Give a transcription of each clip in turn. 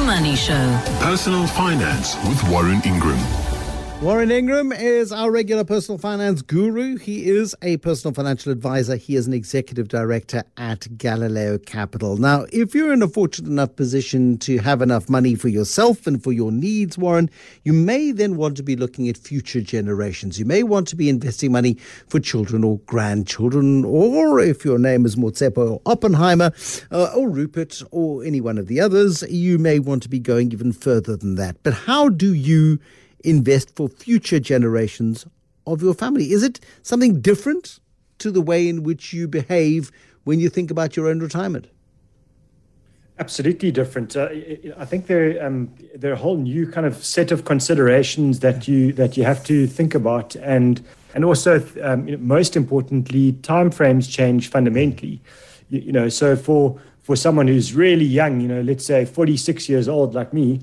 Money Show. Personal Finance with Warren Ingram. Warren Ingram is our regular personal finance guru. He is a personal financial advisor. He is an executive director at Galileo Capital. Now, if you're in a fortunate enough position to have enough money for yourself and for your needs, Warren, you may then want to be looking at future generations. You may want to be investing money for children or grandchildren, or if your name is Motsepo or Oppenheimer or Rupert or any one of the others, you may want to be going even further than that. But how do you invest for future generations of your family? Is it something different to the way in which you behave when you think about your own retirement? Absolutely different. I think there are a whole new kind of set of considerations that you have to think about, and also most importantly, timeframes change fundamentally. So for someone who's really young, let's say 46 years old like me,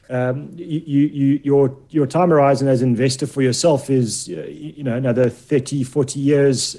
your time horizon as an investor for yourself is another 30, 40 years,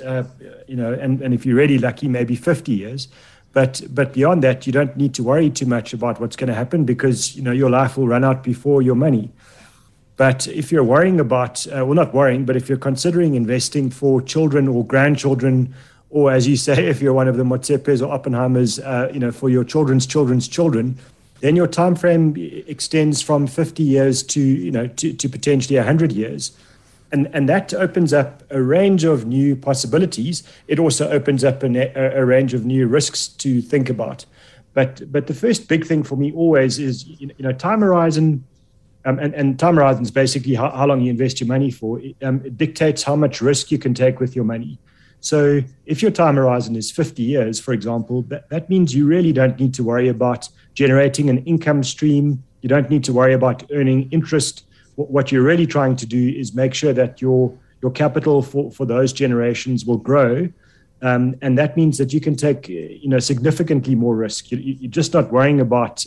and if you're really lucky, maybe 50 years. But beyond that, you don't need to worry too much about what's going to happen, because your life will run out before your money. But if you're worrying about, not worrying, but if you're considering investing for children or grandchildren, or as you say, if you're one of the Motsepes or Oppenheimers, for your children's children's children, then your time frame extends from 50 years to potentially 100 years. And that opens up a range of new possibilities. It also opens up a range of new risks to think about. But the first big thing for me always is, time horizon, and time horizon is basically how long you invest your money for. It dictates how much risk you can take with your money. So if your time horizon is 50 years, for example, that means you really don't need to worry about generating an income stream. You don't need to worry about earning interest. What you're really trying to do is make sure that your capital for those generations will grow. And that means that you can take significantly more risk. You're just not worrying about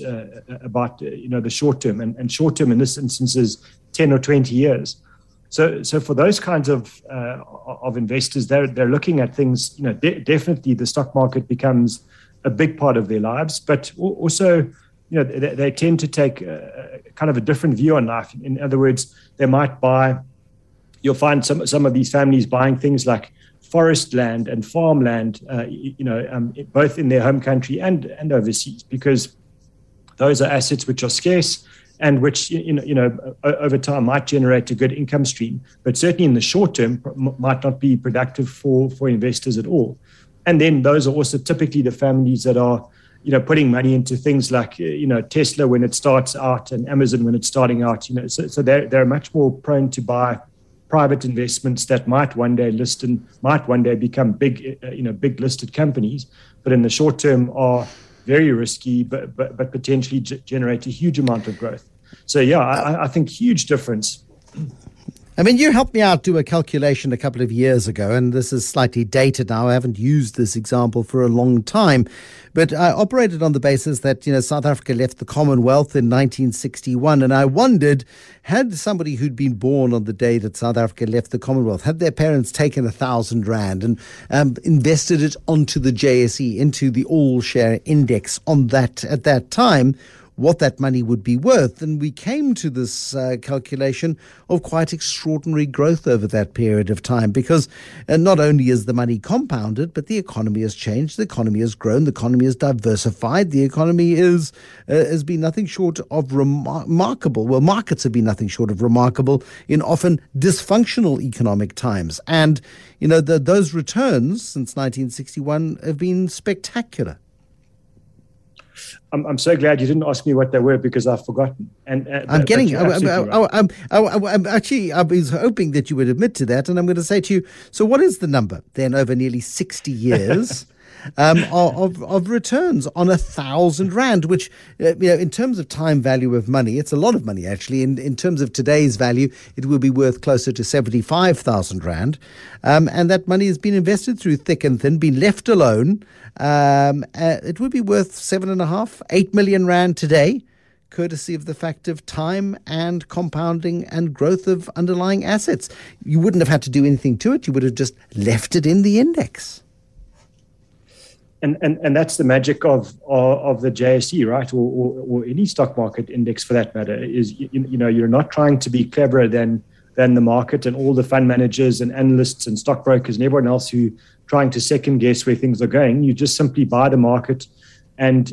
the short term, and short term in this instance is 10 or 20 years. So for those kinds of investors, they're looking at things. Definitely the stock market becomes a big part of their lives, but also they tend to take kind of a different view on life. In other words, they might buy. You'll find some of these families buying things like forest land and farmland, both in their home country and overseas, because those are assets which are scarce and which, over time might generate a good income stream, but certainly in the short term might not be productive for investors at all. And then those are also typically the families that are, putting money into things like, Tesla when it starts out and Amazon when it's starting out, so they're much more prone to buy private investments that might one day list and might one day become big listed companies, but in the short term are very risky, but potentially generate a huge amount of growth. So, I think huge difference. I mean, you helped me out do a calculation a couple of years ago, and this is slightly dated now. I haven't used this example for a long time, but I operated on the basis that, South Africa left the Commonwealth in 1961, and I wondered, had somebody who'd been born on the day that South Africa left the Commonwealth, had their parents taken 1,000 rand and invested it onto the JSE, into the all-share index at that time, what that money would be worth. And we came to this calculation of quite extraordinary growth over that period of time, because not only is the money compounded, but the economy has changed, the economy has grown, the economy has diversified, the economy has been nothing short of remarkable. Well, markets have been nothing short of remarkable in often dysfunctional economic times. And, those returns since 1961 have been spectacular. I'm so glad you didn't ask me what they were, because I've forgotten. And I'm actually, I was hoping that you would admit to that, and I'm going to say to you, so what is the number then over nearly 60 years of returns on 1,000 rand, which, in terms of time value of money, it's a lot of money actually. In terms of today's value, it will be worth closer to 75,000 rand. And that money has been invested through thick and thin, been left alone. It would be worth 7.5, 8 million rand today, courtesy of the fact of time and compounding and growth of underlying assets. You wouldn't have had to do anything to it. You would have just left it in the index. And that's the magic of the JSE, right, or any stock market index for that matter. Is you're not trying to be cleverer than the market and all the fund managers and analysts and stockbrokers and everyone else who trying to second guess where things are going. You just simply buy the market, and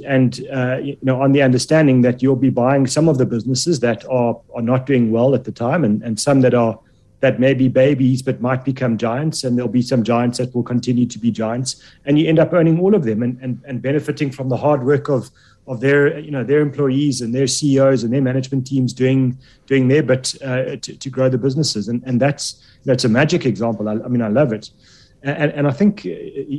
on the understanding that you'll be buying some of the businesses that are not doing well at the time, and some that may be babies but might become giants, and there'll be some giants that will continue to be giants, and you end up owning all of them and benefiting from the hard work of their employees and their CEOs and their management teams doing their bit to grow the businesses, and that's a magic example. I love it, and I think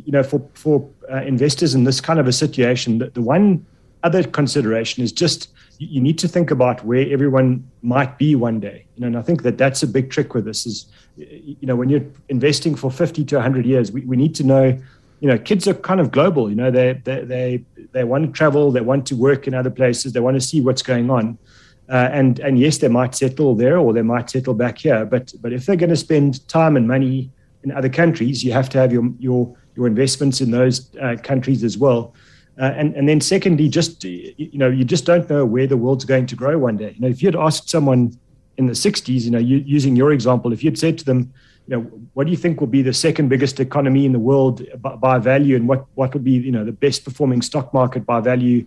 for investors in this kind of a situation, the one other consideration is just you need to think about where everyone might be one day. And I think that's a big trick with this is, when you're investing for 50 to 100 years, we need to know, kids are kind of global. They want to travel, they want to work in other places, they want to see what's going on. And yes, they might settle there or they might settle back here. But if they're going to spend time and money in other countries, you have to have your investments in those countries as well. And then secondly, you just don't know where the world's going to grow one day. If you had asked someone in the 60s, using your example, if you'd said to them, what do you think will be the second biggest economy in the world by value, and what would be, the best performing stock market by value,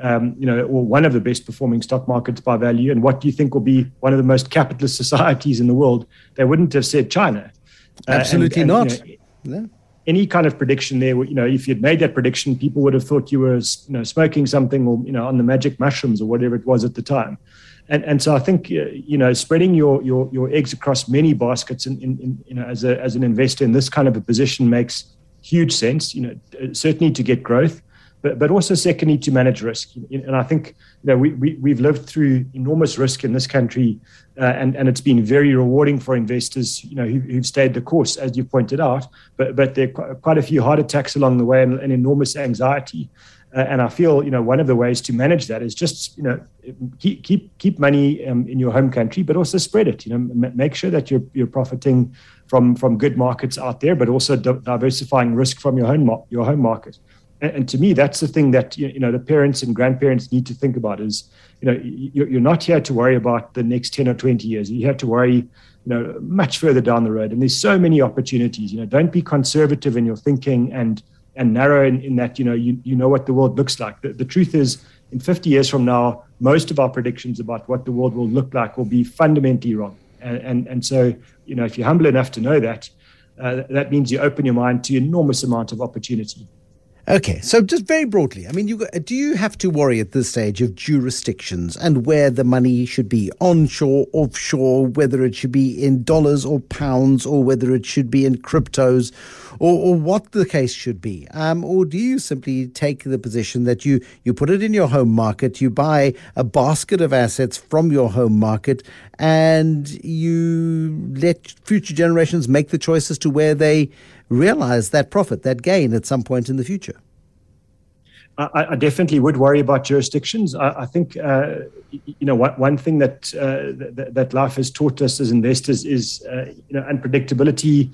or one of the best performing stock markets by value, and what do you think will be one of the most capitalist societies in the world, they wouldn't have said China. Absolutely not. No. Any kind of prediction there, if you'd made that prediction, people would have thought you were, smoking something or, on the magic mushrooms or whatever it was at the time. And so I think, spreading your eggs across many baskets as an investor in this kind of a position makes huge sense, certainly to get growth, but also secondly to manage risk. And I think, we've lived through enormous risk in this country, and it's been very rewarding for investors, who've stayed the course, as you pointed out, but there are quite a few heart attacks along the way and enormous anxiety. And I feel, one of the ways to manage that is just, keep money in your home country, but also spread it. Make sure that you're profiting from good markets out there, but also diversifying risk from your home market. And to me, that's the thing that the parents and grandparents need to think about is, you're not here to worry about the next 10 or 20 years. You have to worry, much further down the road. And there's so many opportunities. Don't be conservative in your thinking and narrow in that, you know what the world looks like. The truth is, in 50 years from now, most of our predictions about what the world will look like will be fundamentally wrong. And so, if you're humble enough to know that, that means you open your mind to an enormous amount of opportunity. Okay, so just very broadly, do you have to worry at this stage of jurisdictions and where the money should be, onshore, offshore, whether it should be in dollars or pounds, or whether it should be in cryptos, or what the case should be? Or do you simply take the position that you put it in your home market, you buy a basket of assets from your home market, and you let future generations make the choice as to where they realize that profit, that gain at some point in the future? I definitely would worry about jurisdictions. I think, one thing that life has taught us as investors is, unpredictability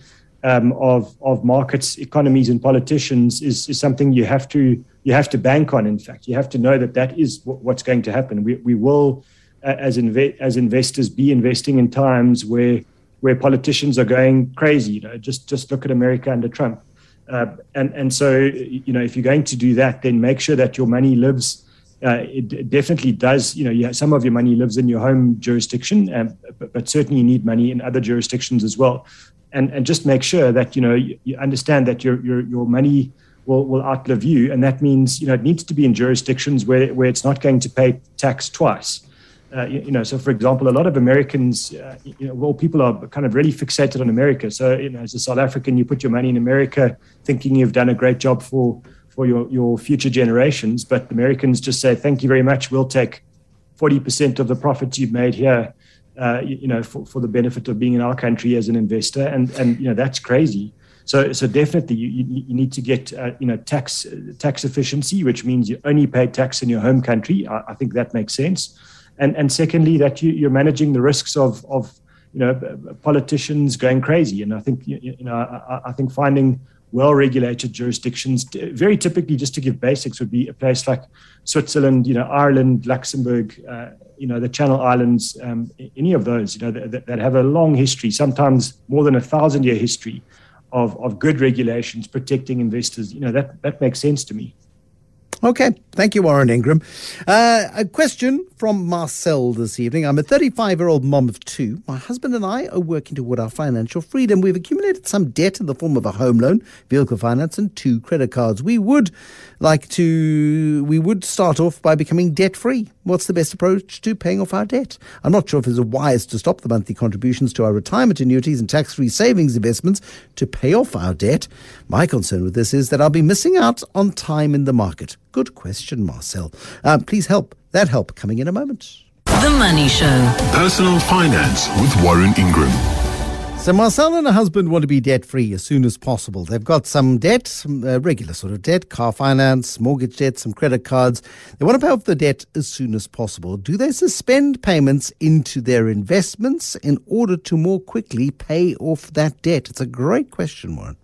of markets, economies, and politicians is something you have to bank on. In fact, you have to know that is what's going to happen. We will, as investors, be investing in times where politicians are going crazy. Just look at America under Trump. And so, if you're going to do that, then make sure that your money lives. It definitely does. Some of your money lives in your home jurisdiction, but certainly you need money in other jurisdictions as well. And just make sure that you understand that your money will outlive you, and that means it needs to be in jurisdictions where it's not going to pay tax twice. So for example, a lot of Americans, people are kind of really fixated on America. So, as a South African, you put your money in America thinking you've done a great job for your future generations. But Americans just say, thank you very much. We'll take 40% of the profits you've made here, for the benefit of being in our country as an investor. And that's crazy. So definitely you need to get, tax efficiency, which means you only pay tax in your home country. I think that makes sense. And secondly, that you're managing the risks of politicians going crazy. And I think I think finding well-regulated jurisdictions. Very typically, just to give basics, would be a place like Switzerland, Ireland, Luxembourg, the Channel Islands, any of those, that have a long history, sometimes more than 1,000-year history of good regulations protecting investors. That makes sense to me. Okay. Thank you, Warren Ingram. A question from Marcel this evening. I'm a 35-year-old mom of two. My husband and I are working toward our financial freedom. We've accumulated some debt in the form of a home loan, vehicle finance, and 2 credit cards. We would start off by becoming debt-free. What's the best approach to paying off our debt? I'm not sure if it's wise to stop the monthly contributions to our retirement annuities and tax-free savings investments to pay off our debt. My concern with this is that I'll be missing out on time in the market. Good question, Marcel. Please help. That help coming in a moment. The Money Show. Personal Finance with Warren Ingram. So Marcel and her husband want to be debt-free as soon as possible. They've got some debt, some regular sort of debt, car finance, mortgage debt, some credit cards. They want to pay off the debt as soon as possible. Do they suspend payments into their investments in order to more quickly pay off that debt? It's a great question, Warren.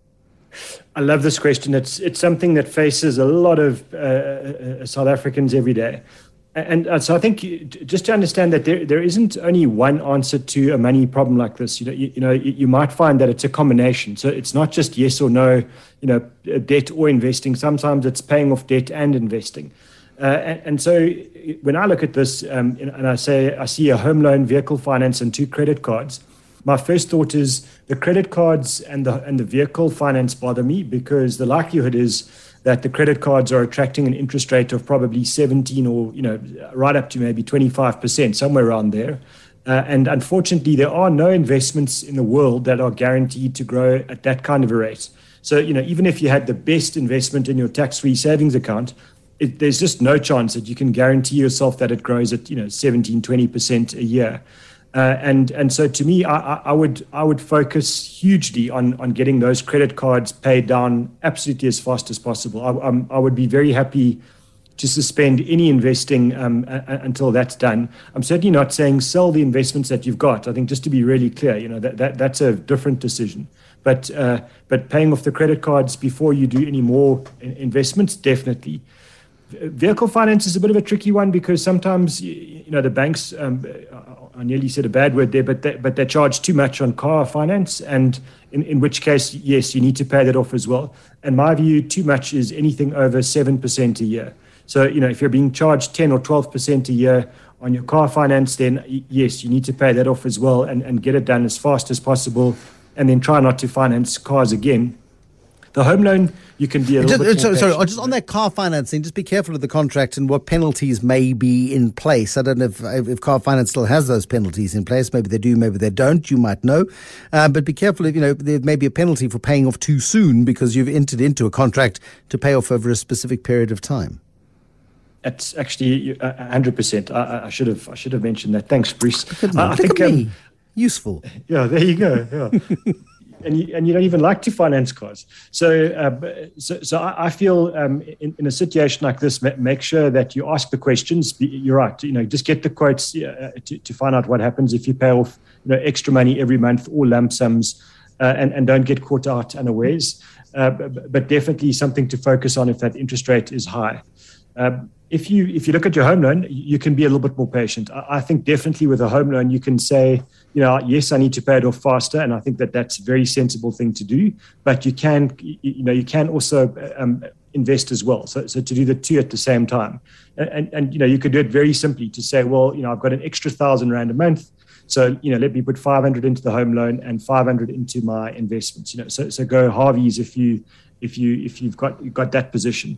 I love this question. It's something that faces a lot of South Africans every day. And so I think just to understand that there isn't only one answer to a money problem like this. You might find that it's a combination. So it's not just yes or no, debt or investing. Sometimes it's paying off debt and investing. And so when I look at this and I see a home loan, vehicle finance, and 2 credit cards, my first thought is the credit cards and the vehicle finance bother me because the likelihood is that the credit cards are attracting an interest rate of probably 17 or, right up to maybe 25%, somewhere around there. And unfortunately, there are no investments in the world that are guaranteed to grow at that kind of a rate. So, even if you had the best investment in your tax-free savings account, there's just no chance that you can guarantee yourself that it grows at, 17, 20% a year. And so to me, I would focus hugely on getting those credit cards paid down absolutely as fast as possible. I would be very happy to suspend any investing until that's done. I'm certainly not saying sell the investments that you've got. I think just to be really clear, that's a different decision. But paying off the credit cards before you do any more investments, definitely. Vehicle finance is a bit of a tricky one because sometimes, the banks, I nearly said a bad word there, but they charge too much on car finance, and in which case, yes, you need to pay that off as well. In my view, too much is anything over 7% a year. So, if you're being charged 10 or 12% a year on your car finance, then yes, you need to pay that off as well and get it done as fast as possible, and then try not to finance cars again. The home loan, you can be a little bit more Sorry, just on that car financing, just be careful of the contract and what penalties may be in place. I don't know if car finance still has those penalties in place. Maybe they do, maybe they don't. You might know. But be careful if, there may be a penalty for paying off too soon because you've entered into a contract to pay off over a specific period of time. That's actually 100%. I should have mentioned that. Thanks, Bruce. I think useful. Yeah, there you go. Yeah. And you don't even like to finance cars. So I feel in a situation like this, make sure that you ask the questions. You're right. Just get the quotes to find out what happens if you pay off extra money every month or lump sums, and don't get caught out unawares. But definitely something to focus on if that interest rate is high. If you look at your home loan, you can be a little bit more patient. I think definitely with a home loan, you can say, yes, I need to pay it off faster, and I think that's a very sensible thing to do. But you can also invest as well. So to do the 2 at the same time, and you could do it very simply to say, well, I've got an extra 1,000 rand a month, so let me put 500 into the home loan and 500 into my investments. So go halvies if you've got that position.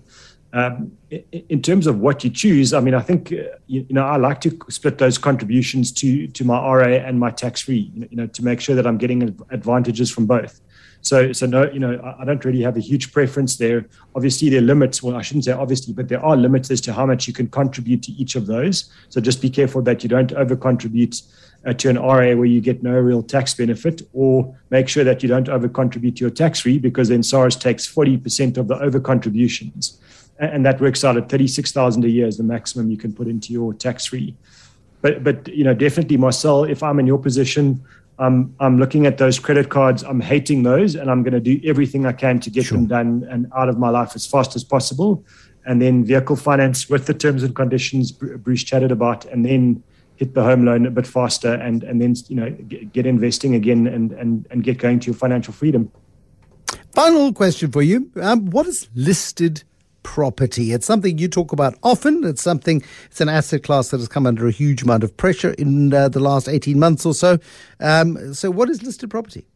In terms of what you choose, I think I like to split those contributions to my RA and my tax-free, to make sure that I'm getting advantages from both. So no, I don't really have a huge preference there. Obviously, there are limits. Well, I shouldn't say obviously, but there are limits as to how much you can contribute to each of those. So just be careful that you don't over-contribute to an RA where you get no real tax benefit, or make sure that you don't over-contribute to your tax-free, because then SARS takes 40% of the over-contributions. And that works out at 36,000 a year is the maximum you can put into your tax-free. But definitely, Marcel, if I'm in your position, I'm looking at those credit cards. I'm hating those, and I'm going to do everything I can to get them done and out of my life as fast as possible. And then vehicle finance with the terms and conditions Bruce chatted about, and then hit the home loan a bit faster, and then get investing again and get going to your financial freedom. Final question for you: what is listed property? It's something you talk about often. It's an asset class that has come under a huge amount of pressure in the last 18 months or so. So what is listed property?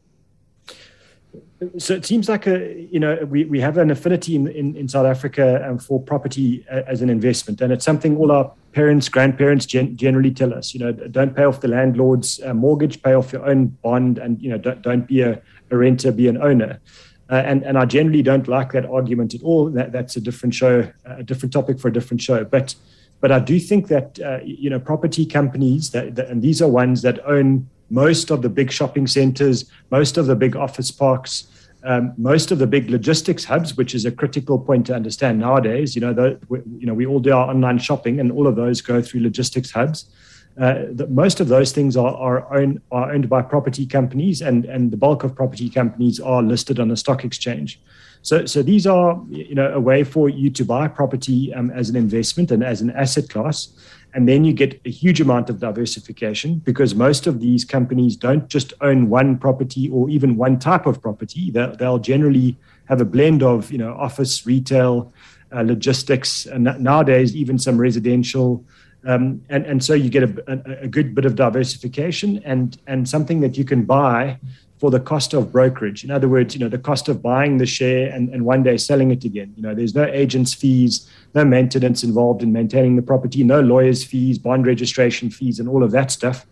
So it seems like we have an affinity in South Africa for property as an investment, and it's something all our parents, grandparents generally tell us. Don't pay off the landlord's mortgage, pay off your own bond, and don't be a renter, be an owner. And I generally don't like that argument at all. That's a different show, a different topic for a different show. But I do think that property companies and these are ones that own most of the big shopping centers, most of the big office parks, most of the big logistics hubs, which is a critical point to understand nowadays. We all do our online shopping, and all of those go through logistics hubs. Most of those things are owned by property companies, and the bulk of property companies are listed on the stock exchange. So these are a way for you to buy property as an investment and as an asset class, and then you get a huge amount of diversification, because most of these companies don't just own one property or even one type of property. They'll generally have a blend of office, retail, logistics, and nowadays even some residential. And so you get a good bit of diversification and something that you can buy for the cost of brokerage. In other words, the cost of buying the share and one day selling it again. There's no agent's fees, no maintenance involved in maintaining the property, no lawyer's fees, bond registration fees, and all of that stuff.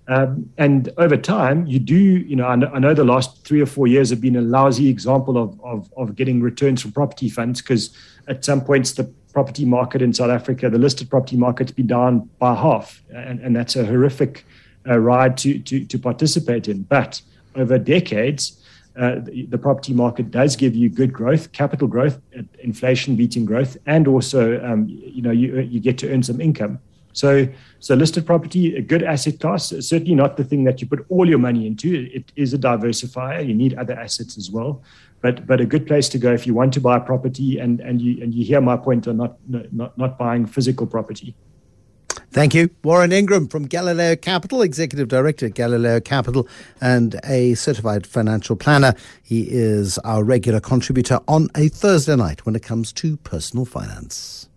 And over time, you do, I know the last 3 or 4 years have been a lousy example of getting returns from property funds, because at some points the property market in South Africa, the listed property market's been down by half. And that's a horrific ride to participate in. But over decades, the property market does give you good growth, capital growth, inflation beating growth, and also, you get to earn some income. So listed property, a good asset class, certainly not the thing that you put all your money into. It is a diversifier. You need other assets as well, but a good place to go if you want to buy property and you hear my point on not buying physical property. Thank you. Warren Ingram from Galileo Capital, Executive Director at Galileo Capital and a certified financial planner. He is our regular contributor on a Thursday night when it comes to personal finance.